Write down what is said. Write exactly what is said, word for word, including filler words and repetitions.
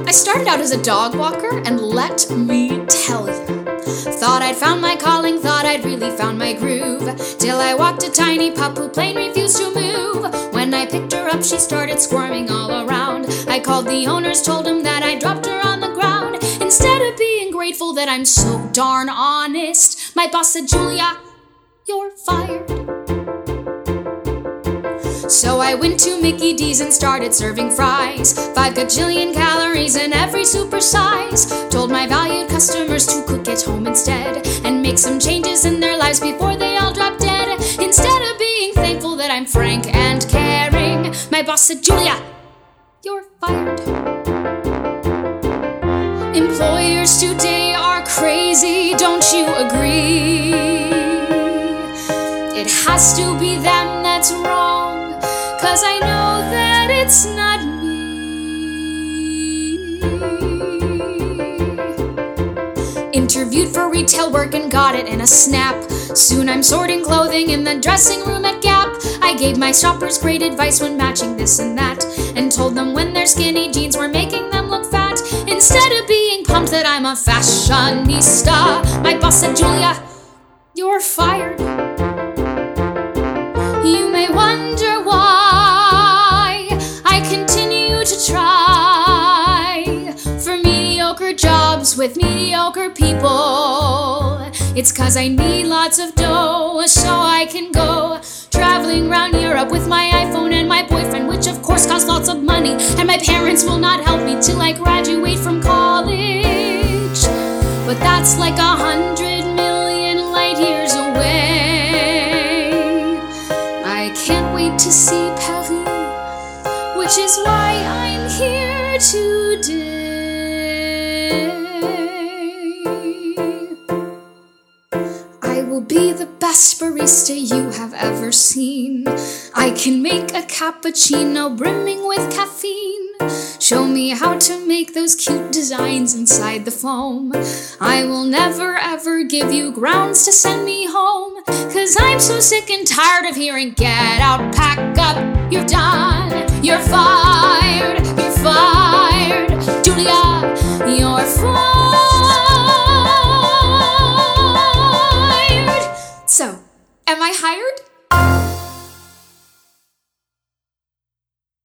I started out as a dog walker, and let me tell you, thought I'd found my calling, thought I'd really found my groove, till I walked a tiny pup who plain refused to move. When I picked her up, she started squirming all around. I called the owners, told them that I dropped her on the ground. Instead of being grateful that I'm so darn honest, my boss said, "Julia, you're fired." So I went to Mickey D's and started serving fries, five gajillion calories in every super size. Told my valued customers to cook at home instead, and make some changes in their lives before they all drop dead. Instead of being thankful that I'm frank and caring, my boss said, "Julia, you're fired." Employers today are crazy, don't you agree? It has to be them that's wrong, 'cause I know that it's not me. Interviewed for retail work and got it in a snap. Soon I'm sorting clothing in the dressing room at Gap. I gave my shoppers great advice when matching this and that, and told them when their skinny jeans were making them look fat. Instead of being pumped that I'm a fashionista, my boss said, "Julia, you're fired." You may wonder why I continue to try for mediocre jobs with mediocre people. It's 'cause I need lots of dough so I can go traveling around Europe with my iPhone and my boyfriend, which of course costs lots of money, and my parents will not help me till I graduate from college. But that's like a hundred million light years away. I can't wait to see Paris, which is why I'm here today. I will be the best barista you have ever seen. I can make a cappuccino brimming with caffeine. Show me how to make those cute designs inside the foam. I will never ever give you grounds to send me home, 'cause I'm so sick and tired of hearing, "Get out, pack up, you're done, you're fired, you're fired, Julia, you're fired." So, am I hired?